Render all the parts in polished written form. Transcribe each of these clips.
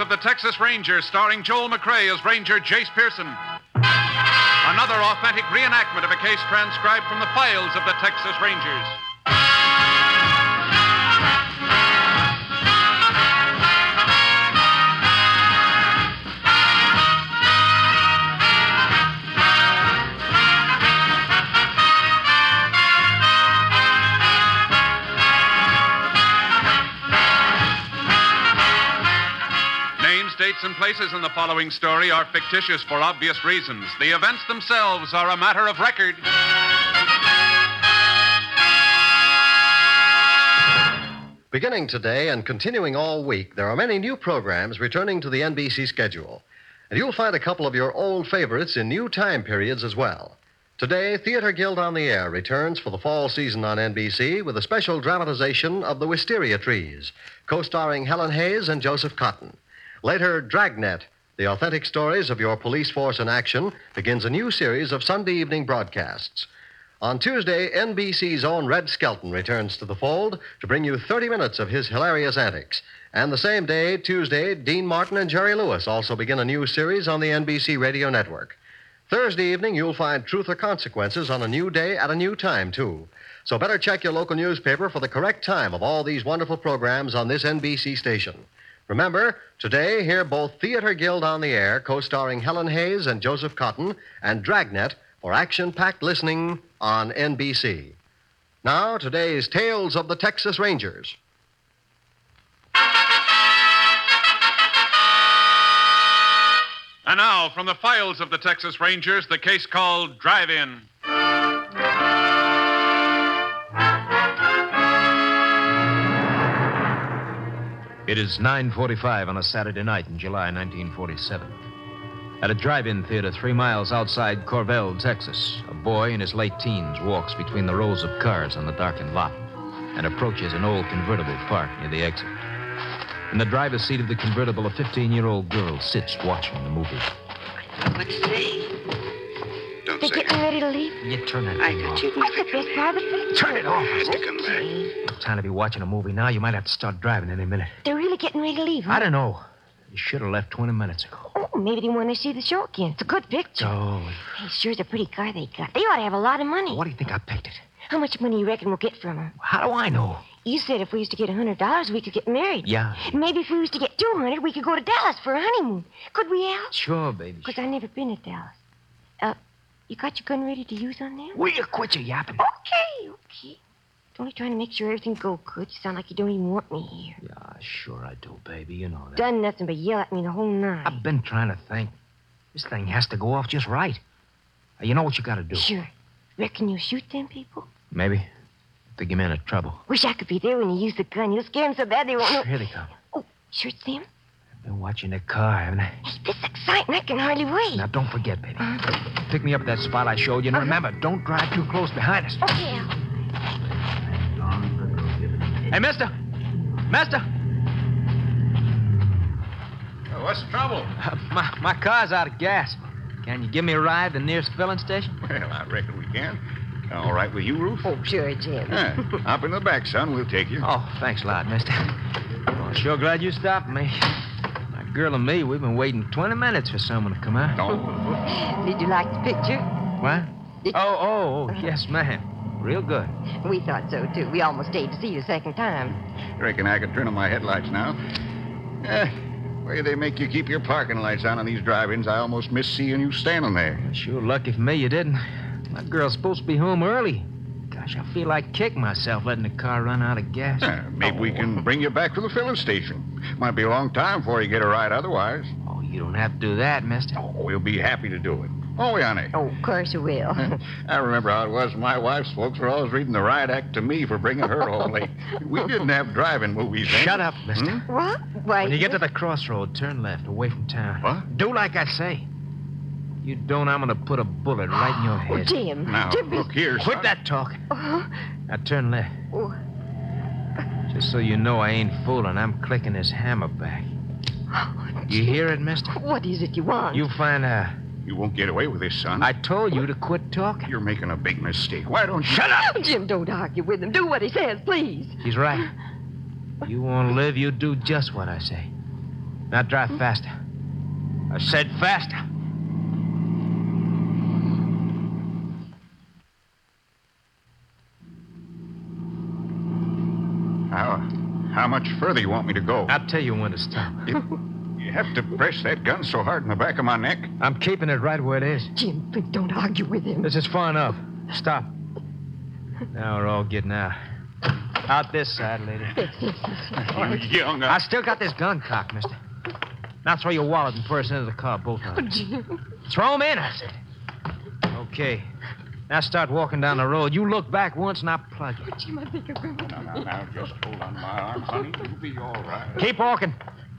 of the Texas Rangers, starring Joel McRae as Ranger Jace Pearson. Another authentic reenactment of a case transcribed from the files of the Texas Rangers. Dates and places in the following story are fictitious for obvious reasons. The events themselves are a matter of record. Beginning today and continuing all week, there are many new programs returning to the NBC schedule. And you'll find a couple of your old favorites in new time periods as well. Today, Theater Guild on the Air returns for the fall season on NBC with a special dramatization of The Wisteria Trees, co-starring Helen Hayes and Joseph Cotton. Later, Dragnet, the authentic stories of your police force in action, begins a new series of Sunday evening broadcasts. On Tuesday, NBC's own Red Skelton returns to the fold to bring you 30 minutes of his hilarious antics. And the same day, Tuesday, Dean Martin and Jerry Lewis also begin a new series on the NBC radio network. Thursday evening, you'll find Truth or Consequences on a new day at a new time, too. So better check your local newspaper for the correct time of all these wonderful programs on this NBC station. Remember, today, hear both Theater Guild on the Air, co-starring Helen Hayes and Joseph Cotton, and Dragnet for action-packed listening on NBC. Now, today's Tales of the Texas Rangers. And now, from the files of the Texas Rangers, the case called Drive-In. It is 9:45 on a Saturday night in July 1947. At a drive-in theater 3 miles outside Corvell, Texas, a boy in his late teens walks between the rows of cars on the darkened lot and approaches an old convertible parked near the exit. In the driver's seat of the convertible, a 15-year-old girl sits watching the movie. What's say? Don't They're say getting ready to leave? You turn that I thing thought off. you That's the best part of the film. Turn it off. has to come back. No time to be watching a movie now. You might have to start driving any minute. They're really getting ready to leave, huh? I don't know. You should have left 20 minutes ago. Oh, maybe they want to see the show again. It's a good picture. Oh, Hey, sure is a pretty car they got. They ought to have a lot of money. what do you think I picked it? How much money you reckon we'll get from them? How do I know? You said if we used to get $100, we could get married. Yeah. Maybe if we used to get $200, we could go to Dallas for a honeymoon. Could we, Al? Sure, baby. Because I've never been to Dallas. You got your gun ready to use on them? Will you quit your yapping? Okay. Only trying to make sure everything go good. You sound like you don't even want me here. Yeah, sure I do, baby. You know that. Done nothing but yell at me the whole night. I've been trying to think. This thing has to go off just right. You know what you got to do? Sure. Reckon you'll shoot them people? Maybe. If they get me into trouble. Wish I could be there when you use the gun. You'll scare them so bad they won't know. Here they come. Oh, sure it's them? I've been watching their car, haven't I? Hey, this is exciting. I can hardly wait. Now, don't forget, baby. Pick me up at that spot I showed you. And remember, don't drive too close behind us. Okay, Al. Hey, mister! Mister! What's the trouble? My car's out of gas. Can you give me a ride to the nearest filling station? Well, I reckon we can. All right with you, Ruth? Oh, sure, Jim. Yeah. Hop in the back, son. We'll take you. Oh, thanks a lot, mister. Well, sure glad you stopped me. My girl and me, we've been waiting 20 minutes for someone to come out. No. Did you like the picture? What? Oh, yes, ma'am. Real good. We thought so, too. We almost stayed to see you a second time. Reckon I could turn on my headlights now. Way they make you keep your parking lights on these drive-ins, I almost miss seeing you standing there. Sure lucky for me you didn't. My girl's supposed to be home early. Gosh, I feel like kicking myself letting the car run out of gas. Maybe we can bring you back to the filling station. Might be a long time before you get a ride otherwise. Oh, you don't have to do that, mister. Oh, we'll be happy to do it. Oh, honey. Oh, of course you will. I remember how it was. My wife's folks were always reading the riot act to me for bringing her home late. We didn't have driving movies then. Shut up, mister. What? Why? When you get to the crossroad, turn left, away from town. What? Do like I say. You don't, I'm going to put a bullet right in your Oh, head. Jim. Now, Jim, look here, Quit son. that talking. Uh-huh. Now turn left. Oh. Just so you know I ain't fooling, I'm clicking this hammer back. You hear it, mister? What is it you want? You find out. You won't get away with this, son. I told you to quit talking. You're making a big mistake. Why don't you... Shut up! Jim, don't argue with him. Do what he says, please. He's right. You want to live, you do just what I say. Now drive faster. I said faster. How much further you want me to go? I'll tell you when to stop. You have to press that gun so hard in the back of my neck. I'm keeping it right where it is. Jim, please don't argue with him. This is far enough. Stop. Now we're all getting out. Out this side, lady. You young... I still got this gun cocked, mister. Now throw your wallet and purse into the car, both of them. Jim. Throw them in, I said. Okay. Now start walking down the road. You look back once and I'll plug you. Jim, I think you're going to... Now, just hold on to my arm, honey. You'll be all right. Keep walking.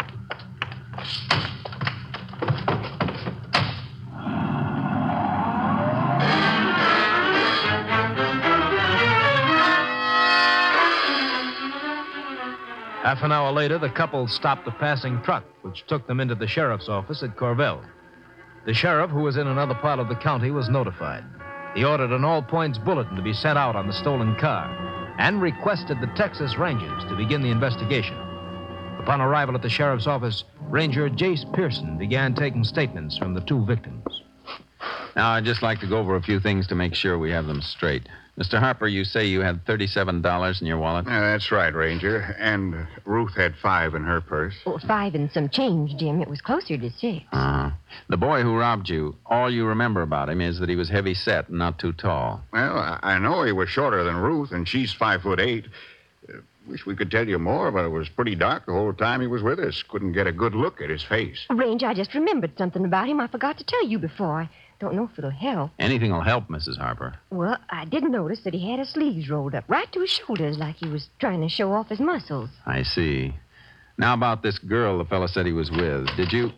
Half an hour later, the couple stopped the passing truck, which took them into the sheriff's office at Corvell. The sheriff, who was in another part of the county, was notified. He ordered an all-points bulletin to be sent out on the stolen car and requested the Texas Rangers to begin the investigation. Upon arrival at the sheriff's office, Ranger Jace Pearson began taking statements from the two victims. Now, I'd just like to go over a few things to make sure we have them straight. Mr. Harper, you say you had $37 in your wallet? That's right, Ranger. And Ruth had $5 in her purse. Oh, 5 and some change, Jim. It was closer to 6. The boy who robbed you, all you remember about him is that he was heavy-set and not too tall. Well, I know he was shorter than Ruth, and she's 5'8". Wish we could tell you more, but it was pretty dark the whole time he was with us. Couldn't get a good look at his face. Ranger, I just remembered something about him I forgot to tell you before. I don't know if it'll help. Anything will help, Mrs. Harper. Well, I did notice that he had his sleeves rolled up right to his shoulders like he was trying to show off his muscles. I see. Now about this girl the fellow said he was with. Did you...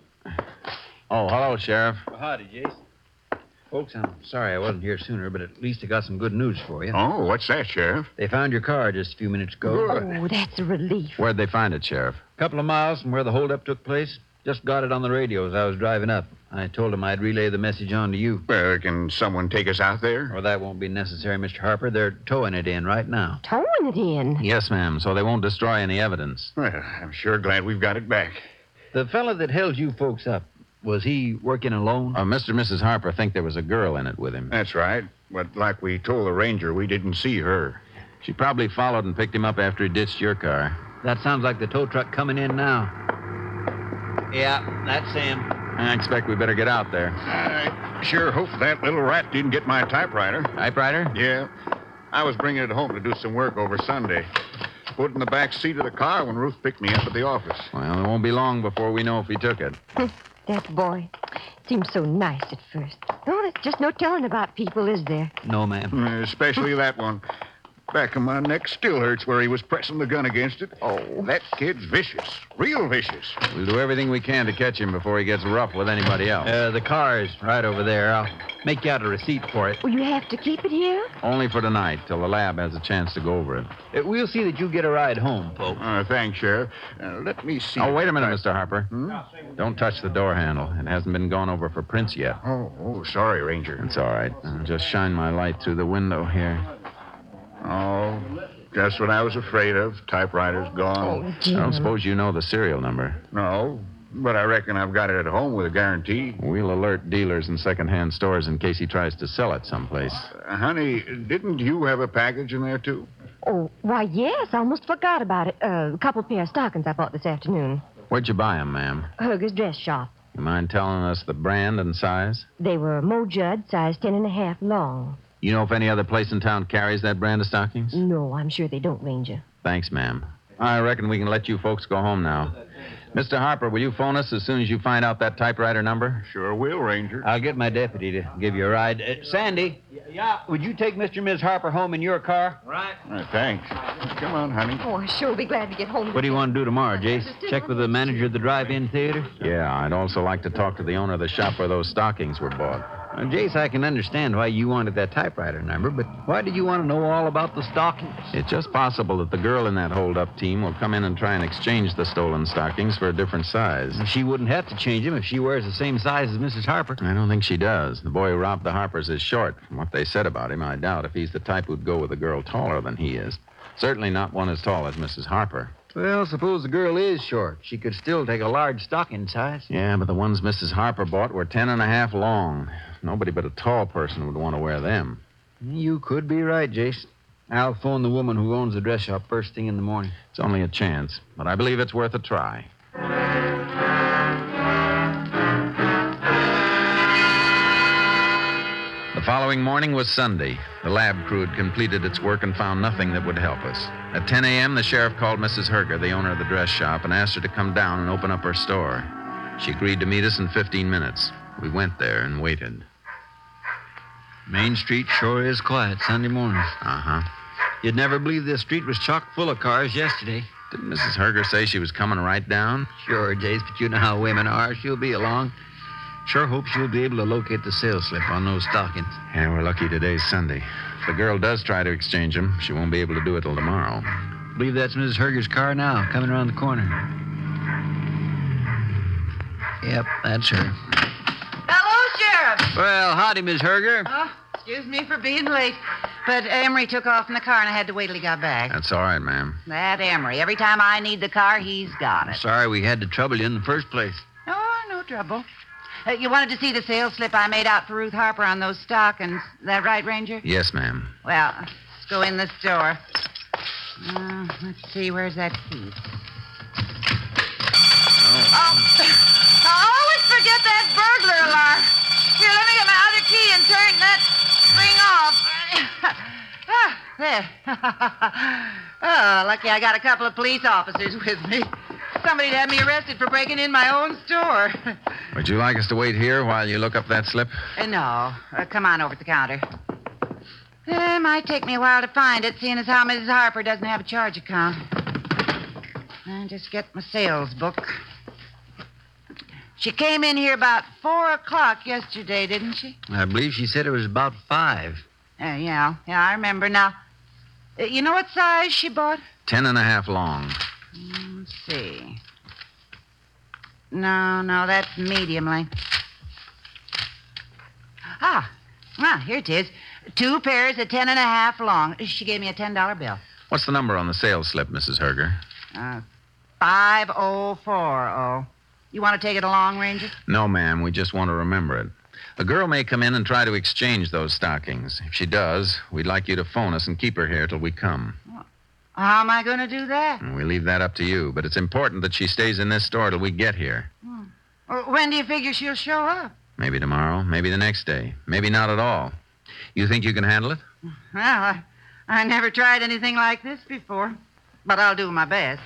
Oh, hello, Sheriff. Well, howdy, Jace. Folks, I'm sorry I wasn't here sooner, but at least I got some good news for you. Oh, what's that, Sheriff? They found your car just a few minutes ago. Oh, that's a relief. Where'd they find it, Sheriff? A couple of miles from where the holdup took place. Just got it on the radio as I was driving up. I told them I'd relay the message on to you. Well, can someone take us out there? Well, that won't be necessary, Mr. Harper. They're towing it in right now. Towing it in? Yes, ma'am, so they won't destroy any evidence. Well, I'm sure glad we've got it back. The fellow that held you folks up, was he working alone? Mr. and Mrs. Harper think there was a girl in it with him. That's right. But like we told the ranger, we didn't see her. She probably followed and picked him up after he ditched your car. That sounds like the tow truck coming in now. Yeah, that's him. I expect we better get out there. I sure hope that little rat didn't get my typewriter. Typewriter? Yeah. I was bringing it home to do some work over Sunday. Put it in the back seat of the car when Ruth picked me up at the office. Well, it won't be long before we know if he took it. That boy seemed so nice at first. Oh, there's just no telling about people, is there? No, ma'am. Especially that one. Back of my neck still hurts where he was pressing the gun against it. Oh, that kid's vicious. Real vicious. We'll do everything we can to catch him before he gets rough with anybody else. The car is right over there. I'll make you out a receipt for it. Will you have to keep it here? Only for tonight, till the lab has a chance to go over it. We'll see that you get a ride home, folks. Thanks, Sheriff. Let me see. Oh, wait a minute, Mr. Harper. Don't touch the door handle. It hasn't been gone over for prints yet. Oh, sorry, Ranger. It's all right. I'll just shine my light through the window here. Oh, just what I was afraid of. Typewriter's gone. Oh, Jim. I don't suppose you know the serial number. No, but I reckon I've got it at home with a guarantee. We'll alert dealers in second-hand stores in case he tries to sell it someplace. Honey, didn't you have a package in there, too? Oh, why, yes. I almost forgot about it. A couple pair of stockings I bought this afternoon. Where'd you buy 'em, ma'am? Hugger's dress shop. You mind telling us the brand and size? They were Mo Judd, size 10.5 long. You know if any other place in town carries that brand of stockings? No, I'm sure they don't, Ranger. Thanks, ma'am. I reckon we can let you folks go home now. Mr. Harper, will you phone us as soon as you find out that typewriter number? Sure will, Ranger. I'll get my deputy to give you a ride. Sandy? Yeah? Would you take Mr. and Ms. Harper home in your car? Right. Thanks. Come on, honey. Oh, I sure will be glad to get home. What do you want to do tomorrow, Jace? Check with the manager of the drive-in theater? Yeah, I'd also like to talk to the owner of the shop where those stockings were bought. Jace, I can understand why you wanted that typewriter number, but why did you want to know all about the stockings? It's just possible that the girl in that hold-up team will come in and try and exchange the stolen stockings for a different size. She wouldn't have to change them if she wears the same size as Mrs. Harper. I don't think she does. The boy who robbed the Harpers is short. From what they said about him, I doubt if he's the type who'd go with a girl taller than he is. Certainly not one as tall as Mrs. Harper. Well, suppose the girl is short. She could still take a large stocking size. Yeah, but the ones Mrs. Harper bought were 10.5 long. Nobody but a tall person would want to wear them. You could be right, Jace. I'll phone the woman who owns the dress shop first thing in the morning. It's only a chance, but I believe it's worth a try. The following morning was Sunday. The lab crew had completed its work and found nothing that would help us. At 10 a.m., the sheriff called Mrs. Herger, the owner of the dress shop, and asked her to come down and open up her store. She agreed to meet us in 15 minutes. We went there and waited. Main Street sure is quiet Sunday mornings. Uh-huh. You'd never believe this street was chock full of cars yesterday. Didn't Mrs. Herger say she was coming right down? Sure, Jace, but you know how women are. She'll be along. Sure hope she'll be able to locate the sales slip on those stockings. Yeah, we're lucky today's Sunday. If the girl does try to exchange them, she won't be able to do it till tomorrow. Believe that's Mrs. Herger's car now, coming around the corner. Yep, that's her. Hello, Sheriff. Well, howdy, Miss Herger. Oh, excuse me for being late. But Emery took off in the car, and I had to wait till he got back. That's all right, ma'am. That Emery. Every time I need the car, he's got it. Sorry we had to trouble you in the first place. Oh, no trouble. You wanted to see the sales slip I made out for Ruth Harper on those stockings. That right, Ranger? Yes, ma'am. Well, let's go in the store. Let's see, where's that key? Oh, I always forget that burglar alarm. Here, let me get my other key and turn that thing off. There. Oh, lucky I got a couple of police officers with me. Somebody'd have me arrested for breaking in my own store. Would you like us to wait here while you look up that slip? No. Come on over to the counter. It might take me a while to find it, seeing as how Mrs. Harper doesn't have a charge account. I'll just get my sales book. She came in here about 4 o'clock yesterday, didn't she? I believe she said it was about 5. Yeah, I remember now. You know what size she bought? 10.5 long. Let's see. No, that's medium length. Here it is. 2 pairs of 10.5 long. She gave me a $10 bill. What's the number on the sales slip, Mrs. Herger? 5040. You want to take it along, Ranger? No, ma'am. We just want to remember it. A girl may come in and try to exchange those stockings. If she does, we'd like you to phone us and keep her here till we come. How am I going to do that? We leave that up to you, but it's important that she stays in this store till we get here. When do you figure she'll show up? Maybe tomorrow, maybe the next day, maybe not at all. You think you can handle it? Well, I never tried anything like this before, but I'll do my best.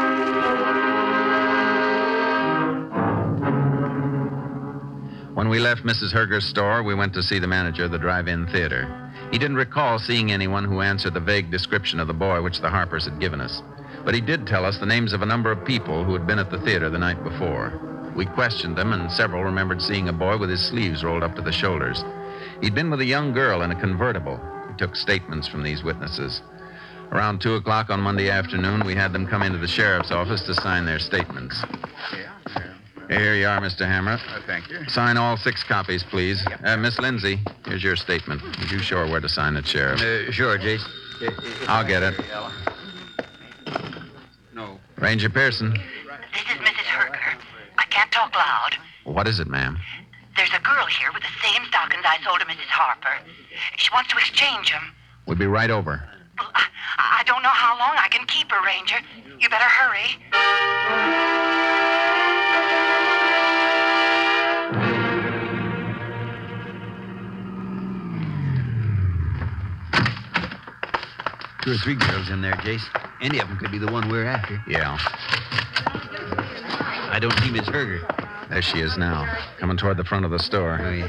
When we left Mrs. Herger's store, we went to see the manager of the drive-in theater. He didn't recall seeing anyone who answered the vague description of the boy which the Harpers had given us. But he did tell us the names of a number of people who had been at the theater the night before. We questioned them, and several remembered seeing a boy with his sleeves rolled up to the shoulders. He'd been with a young girl in a convertible. We took statements from these witnesses. Around 2 o'clock on Monday afternoon, we had them come into the sheriff's office to sign their statements. Here you are, Mr. Hammer. Thank you. Sign all 6 copies, please. Miss Lindsay, here's your statement. Would you show her where to sign it, Sheriff? Sure, Jace. I'll get it. No. Ranger Pearson. This is Mrs. Herger. I can't talk loud. What is it, ma'am? There's a girl here with the same stockings I sold to Mrs. Harper. She wants to exchange them. We'll be right over. Well, I don't know how long I can keep her, Ranger. You better hurry. 2 or 3 girls in there, Jace. Any of them could be the one we're after. Yeah. I don't see Miss Herger. There she is now, coming toward the front of the store. Oh, yeah.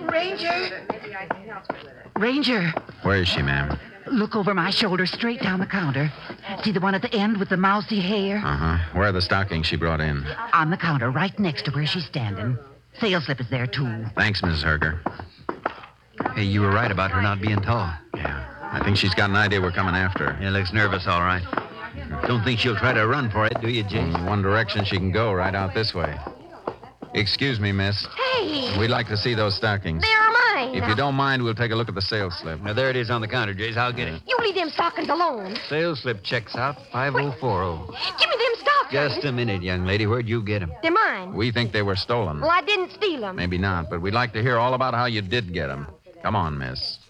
Ranger, Where is she, ma'am? look over my shoulder, straight down the counter. See the one at the end with the mousy hair? Uh-huh. Where are the stockings she brought in? On the counter, right next to where she's standing. Sales slip is there, too. Thanks, Mrs. Herger. Hey, you were right about her not being tall. Yeah. I think she's got an idea we're coming after her. Yeah, looks nervous, all right. Don't think she'll try to run for it, do you, Jace? In one direction she can go, right out this way. Excuse me, miss. Hey, We'd like to see those stockings. they're mine. mind If now. you don't mind, we'll take a look at the sales slip. Now, there it is on the counter, Jace. I'll get it. You leave them stockings alone. Sales slip checks out 5040. Give me them stockings. Just a minute, young lady. Where'd you get them? They're mine. We think they were stolen. Well, I didn't steal them. Maybe not, but we'd like to hear all about how you did get them. Come on, miss.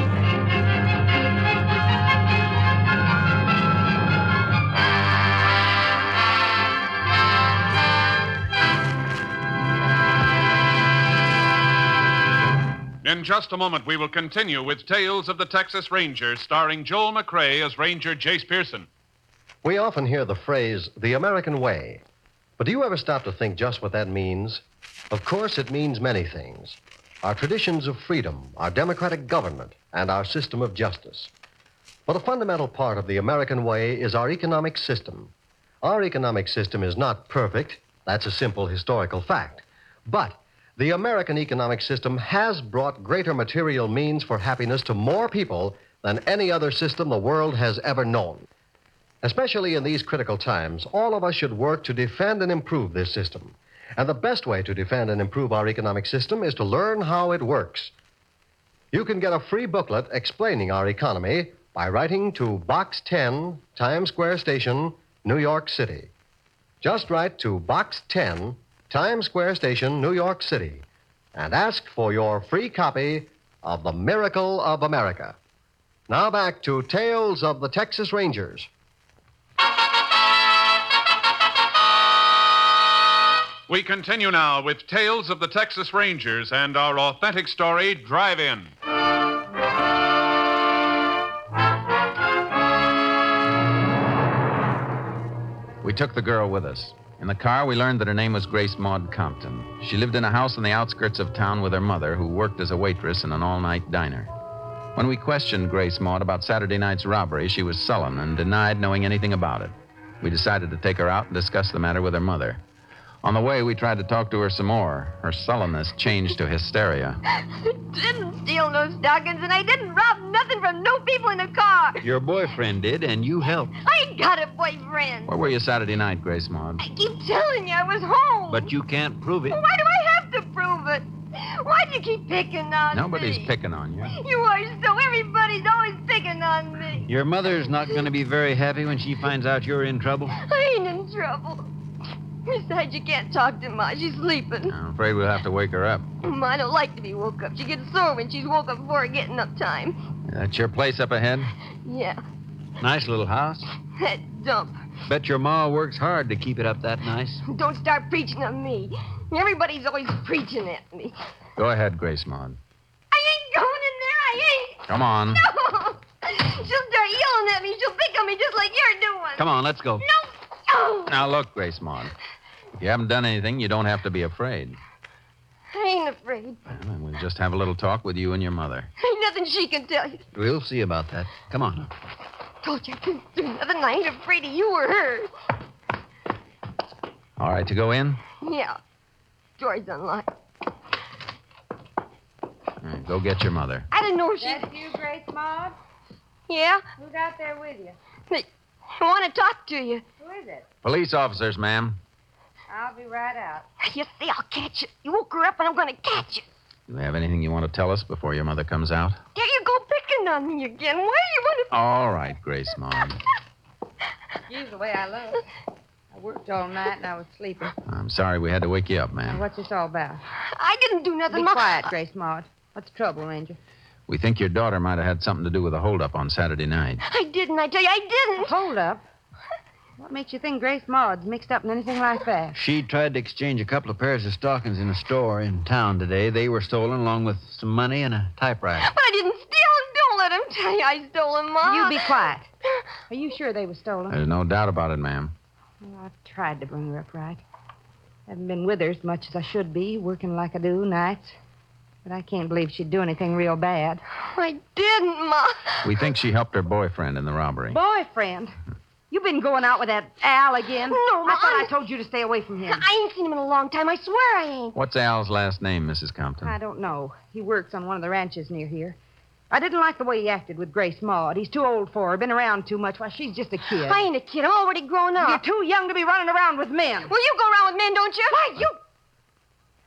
In just a moment, we will continue with Tales of the Texas Rangers, starring Joel McRae as Ranger Jace Pearson. We often hear the phrase, the American way. But do you ever stop to think just what that means? Of course, it means many things. Our traditions of freedom, our democratic government, and our system of justice. But a fundamental part of the American way is our economic system. Our economic system is not perfect. That's a simple historical fact. But the American economic system has brought greater material means for happiness to more people than any other system the world has ever known. Especially in these critical times, all of us should work to defend and improve this system. And the best way to defend and improve our economic system is to learn how it works. You can get a free booklet explaining our economy by writing to Box 10, Times Square Station, New York City. Just write to Box 10, Times Square Station, New York City, and ask for your free copy of The Miracle of America. Now back to Tales of the Texas Rangers. We continue now with Tales of the Texas Rangers and our authentic story, Drive-In. We took the girl with us. In the car, we learned that her name was Grace Maud Compton. She lived in a house on the outskirts of town with her mother, who worked as a waitress in an all-night diner. When we questioned Grace Maud about Saturday night's robbery, she was sullen and denied knowing anything about it. We decided to take her out and discuss the matter with her mother. On the way, we tried to talk to her some more. Her sullenness changed to hysteria. I didn't steal no stockings, and I didn't rob nothing from no people in the car. Your boyfriend did, and you helped. I ain't got a boyfriend. Where were you Saturday night, Grace Maud? I keep telling you I was home. But you can't prove it. Why do I have to prove it? Why do you keep picking on Nobody's me? picking on you. You are so. Everybody's always picking on me. Your mother's not going to be very happy when she finds out you're in trouble. I ain't in trouble. Besides, you can't talk to Ma. She's sleeping. I'm afraid we'll have to wake her up. Ma don't like to be woke up. She gets sore when she's woke up before getting up time. That's your place up ahead? Yeah, Nice little house. that dump. Bet your ma works hard to keep it up that nice. Don't start preaching on me. Everybody's always preaching at me. Go ahead, Grace Maud. I ain't going in there. I ain't. Come on. No. She'll start yelling at me. She'll pick on me just like you're doing. Come on, let's go. No. Oh. Now, look, Grace Maud. If you haven't done anything, you don't have to be afraid. I ain't afraid. Well, then we'll just have a little talk with you and your mother. Ain't nothing she can tell you. We'll see about that. Come on. Told you I couldn't do nothing. I ain't afraid of you or her. All right to go in? Yeah. Door's unlocked. All right, go get your mother. I didn't know she... That's you, Grace Maud? Yeah? Who's out there with you? I want to talk to you. Who is it? Police officers, ma'am. I'll be right out. You see, I'll catch you. You woke her up and I'm going to catch you. Do you have anything you want to tell us before your mother comes out? There you go picking on me again. Why do you want to... All right, Grace Maud. Excuse the way I look. I worked all night and I was sleeping. I'm sorry we had to wake you up, Now, ma'am. what's this all about? I didn't do nothing. Be Ma. quiet, Grace Maud. What's the trouble, Ranger? We think your daughter might have had something to do with a holdup on Saturday night. I didn't. I tell you, I didn't. Hold up. What makes you think Grace Maud's mixed up in anything like that? She tried to exchange a couple of pairs of stockings in a store in town today. They were stolen along with some money and a typewriter. But I didn't steal them. Don't let him tell you I stole them, Ma. You be quiet. Are you sure they were stolen? There's no doubt about it, ma'am. Well, I've tried to bring her up right. Haven't been with her as much as I should be, working like I do nights. But I can't believe she'd do anything real bad. I didn't, Ma. We think she helped her boyfriend in the robbery. Boyfriend? You've been going out with that Al again? No, I Ma. thought I told you to stay away from him. I ain't seen him in a long time. I swear I ain't. What's Al's last name, Mrs. Compton? I don't know. He works on one of the ranches near here. I didn't like the way he acted with Grace Maud. He's too old for her, been around too much. Why, she's just a kid. I ain't a kid. I'm already grown up. You're too young to be running around with men. Well, you go around with men, don't you? Why, you...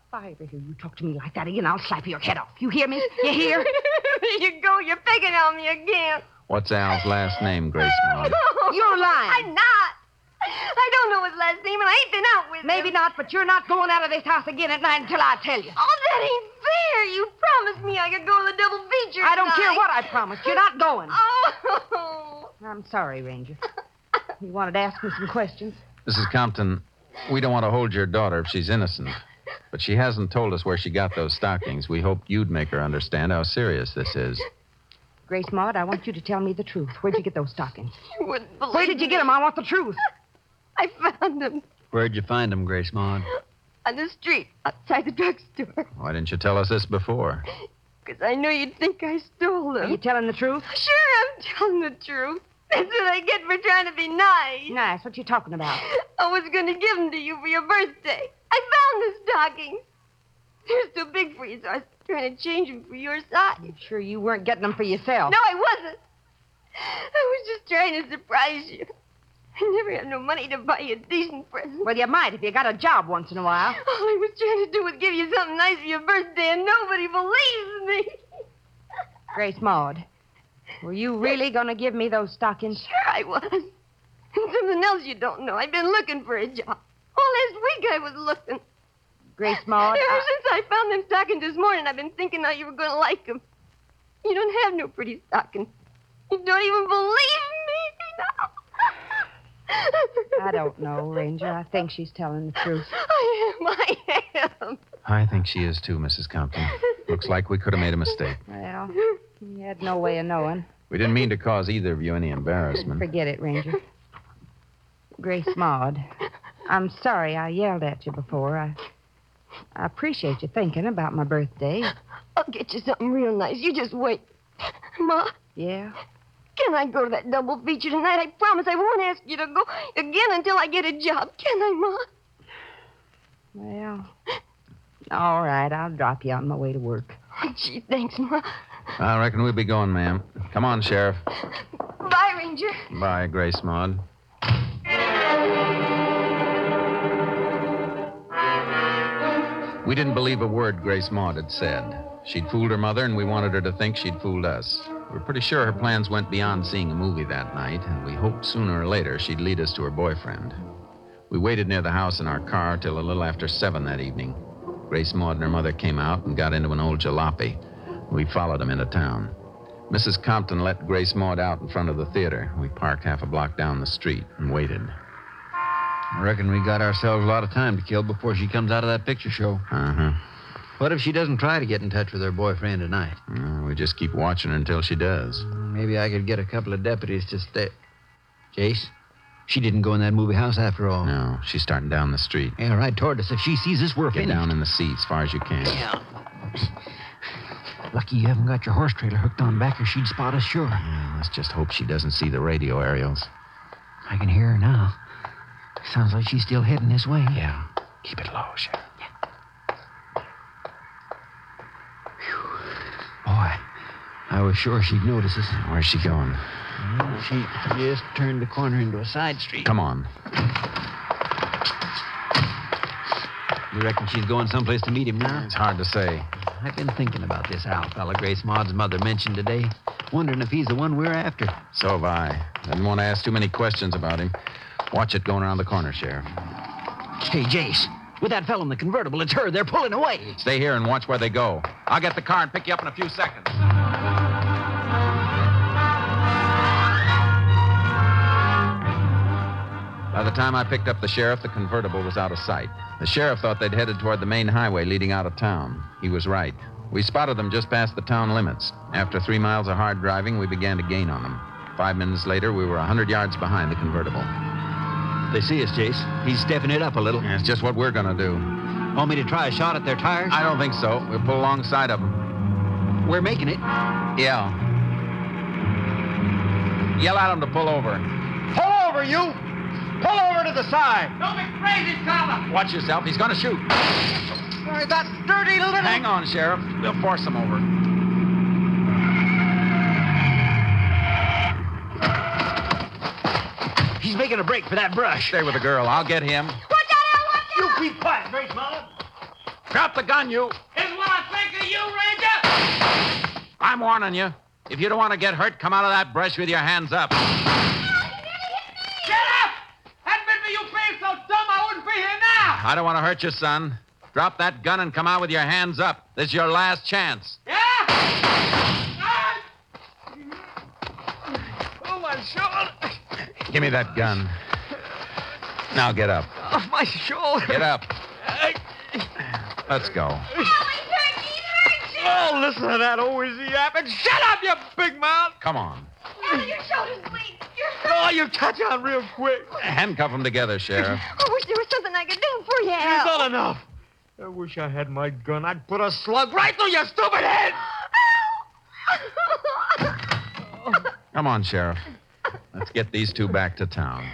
If I ever hear you talk to me like that again, I'll slap your head off. You hear me? You hear? There you go. You're picking on me again. What's Al's last name, Grace Maud? You're lying. I'm not. I don't know his last name, and I ain't been out with him. Maybe not, but you're not going out of this house again at night until I tell you. Oh, that ain't fair. You promised me I could go to the double feature I don't care tonight. what I promised. You're not going. Oh. I'm sorry, Ranger. You wanted to ask me some questions? Mrs. Compton, we don't want to hold your daughter if she's innocent. But she hasn't told us where she got those stockings. We hoped you'd make her understand how serious this is. Grace Maud, I want you to tell me the truth. Where'd you get those stockings? You wouldn't believe Where did you get them? I want the truth. I found them Where'd you find them, Grace Maud? on the street outside the drugstore. Why didn't you tell us this before? Because I knew you'd think I stole them. Are you telling the truth? Sure, I'm telling the truth. That's what I get for trying to be nice. Nice. What you talking about? I was going to give them to you for your birthday. I found the stockings. They're too big for you, so I was trying to change them for your size. I'm sure you weren't getting them for yourself. No, I wasn't. I was just trying to surprise you. I never had no money to buy you a decent present. Well, you might if you got a job once in a while. All I was trying to do was give you something nice for your birthday, and nobody believes me. Grace Maud, were you really going to give me those stockings? Sure I was. And something else you don't know. I've been looking for a job. All last week I was looking. Grace Maud, Ever since I found them stockings this morning, I've been thinking how you were going to like them. You don't have no pretty stockings. You don't even believe me. No. I don't know, Ranger. I think she's telling the truth. I am. I think she is too, Mrs. Compton. Looks like we could have made a mistake. Well, you had no way of knowing. We didn't mean to cause either of you any embarrassment. Forget it, Ranger. Grace Maud, I'm sorry I yelled at you before. I appreciate you thinking about my birthday. I'll get you something real nice. You just wait. Ma, Yeah? can I go to that double feature tonight? I promise I won't ask you to go again until I get a job. Can I, Ma? Well, all right. I'll drop you on my way to work. Oh, gee, thanks, Ma. I reckon we'll be going, ma'am. Come on, Sheriff. Bye, Ranger. Bye, Grace Maud. We didn't believe a word Grace Maud had said. She'd fooled her mother, and we wanted her to think she'd fooled us. We were pretty sure her plans went beyond seeing a movie that night, and we hoped sooner or later she'd lead us to her boyfriend. We waited near the house in our car till a little after 7 that evening. Grace Maud and her mother came out and got into an old jalopy. We followed them into town. Mrs. Compton let Grace Maud out in front of the theater. We parked half a block down the street and waited. I reckon we got ourselves a lot of time to kill before she comes out of that picture show. Uh-huh. What if she doesn't try to get in touch with her boyfriend tonight? We just keep watching her until she does. Maybe I could get a couple of deputies to stay. Jace, she didn't go in that movie house after all. No, she's starting down the street. Yeah, right toward us. If she sees us, we're Get finished. down in the seat as far as you can. Yeah. Lucky you haven't got your horse trailer hooked on back or she'd spot us sure. Yeah, let's just hope she doesn't see the radio aerials. I can hear her now. Sounds like she's still heading this way. Yeah. Keep it low, Sheriff. Boy, I was sure she'd notice us. Where's she going? Well, she just turned the corner into a side street. Come on. You reckon she's going someplace to meet him now? It's hard to say. I've been thinking about this Al fella Grace Maud's mother mentioned today. Wondering if he's the one we're after. So have I. Didn't want to ask too many questions about him. Watch it going around the corner, Sheriff. Hey, Jace, with that fellow in the convertible, it's her. They're pulling away. Stay here and watch where they go. I'll get the car and pick you up in a few seconds. By the time I picked up the sheriff, the convertible was out of sight. The sheriff thought they'd headed toward the main highway leading out of town. He was right. We spotted them just past the town limits. After 3 miles of hard driving, we began to gain on them. 5 minutes later, we were 100 yards behind the convertible. They see us, Jace. He's stepping it up a little. That's just what we're going to do. Want me to try a shot at their tires? I don't think so. We'll pull alongside of them. We're making it. Yeah. Yell at them to pull over. Pull over, you! Pull over to the side! Don't be crazy, fella! Watch yourself. He's going to shoot. That dirty little... Hang on, Sheriff. We'll force him over. He's making a break for that brush. Stay with the girl. I'll get him. Watch out, Al! Watch out! You keep quiet, Grace Maud. Drop the gun, you. Is what I think of you, Ranger! I'm warning you. If you don't want to get hurt, come out of that brush with your hands up. Shut up! Hadn't been for you being so dumb, I wouldn't be here now! I don't want to hurt you, son. Drop that gun and come out with your hands up. This is your last chance. Yeah? Oh, my shoulder. Give me that gun. Now get up. Oh, my shoulder. Get up. Let's go. Oh, listen to that old easy yapping. Shut up, you big mouth. Come on. Your shoulder's weak. Oh, you touch on real quick. Handcuff them together, Sheriff. I wish there was something I could do for you, You've Al. done enough. I wish I had my gun. I'd put a slug right through your stupid head. Come on, Sheriff. Let's get these two back to town.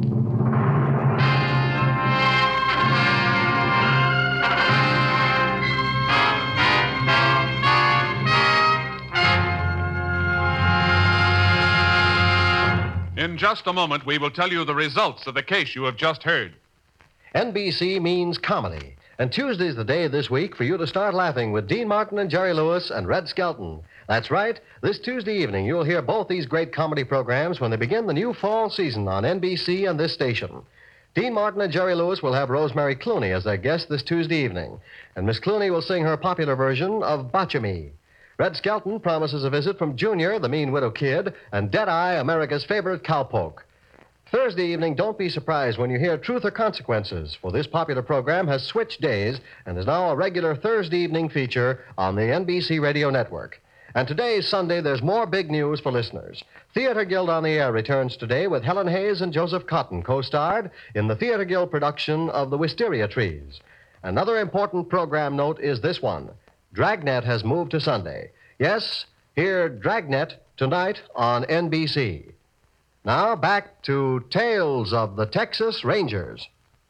In just a moment, we will tell you the results of the case you have just heard. NBC means comedy. And Tuesday's the day this week for you to start laughing with Dean Martin and Jerry Lewis and Red Skelton. That's right. This Tuesday evening, you'll hear both these great comedy programs when they begin the new fall season on NBC and this station. Dean Martin and Jerry Lewis will have Rosemary Clooney as their guest this Tuesday evening. And Miss Clooney will sing her popular version of Botcha Me. Red Skelton promises a visit from Junior, the mean widow kid, and Deadeye, America's favorite cowpoke. Thursday evening, don't be surprised when you hear Truth or Consequences, for this popular program has switched days and is now a regular Thursday evening feature on the NBC Radio Network. And today, Sunday, there's more big news for listeners. Theater Guild on the Air returns today with Helen Hayes and Joseph Cotton co-starred in the Theater Guild production of The Wisteria Trees. Another important program note is this one. Dragnet has moved to Sunday. Yes, hear Dragnet tonight on NBC. Now back to Tales of the Texas Rangers.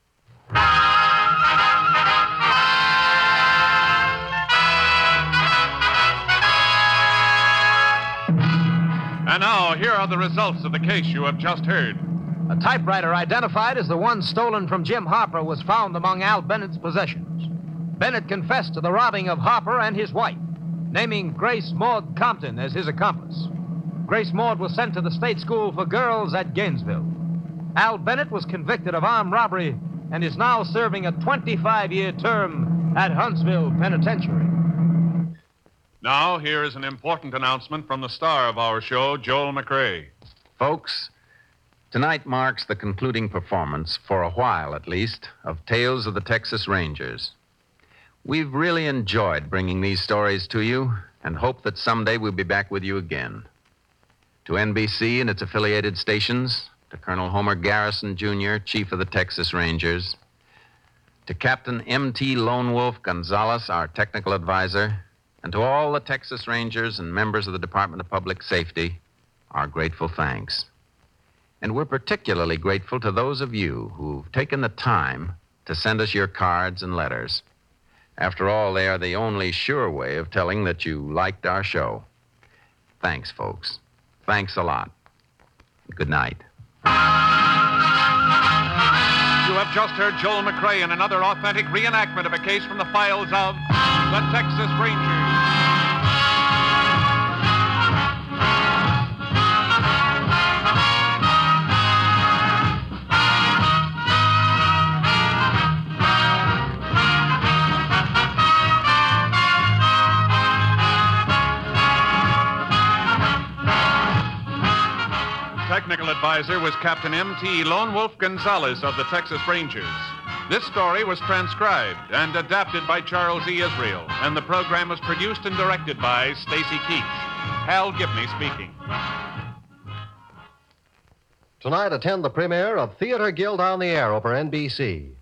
And now, here are the results of the case you have just heard. A typewriter identified as the one stolen from Jim Harper was found among Al Bennett's possessions. Bennett confessed to the robbing of Harper and his wife, naming Grace Maud Compton as his accomplice. Grace Maud was sent to the state school for girls at Gainesville. Al Bennett was convicted of armed robbery and is now serving a 25-year term at Huntsville Penitentiary. Now, here is an important announcement from the star of our show, Joel McRae. Folks, tonight marks the concluding performance, for a while at least, of Tales of the Texas Rangers. We've really enjoyed bringing these stories to you and hope that someday we'll be back with you again. To NBC and its affiliated stations, to Colonel Homer Garrison, Jr., Chief of the Texas Rangers, to Captain M.T. Lone Wolf Gonzalez, our technical advisor, and to all the Texas Rangers and members of the Department of Public Safety, our grateful thanks. And we're particularly grateful to those of you who've taken the time to send us your cards and letters. After all, they are the only sure way of telling that you liked our show. Thanks, folks. Thanks a lot. Good night. You have just heard Joel McRae in another authentic reenactment of a case from the files of the Texas Rangers. Technical advisor was Captain M.T. Lone Wolf Gonzalez of the Texas Rangers. This story was transcribed and adapted by Charles E. Israel, and the program was produced and directed by Stacy Keach. Hal Gibney speaking. Tonight, attend the premiere of Theater Guild on the Air over NBC.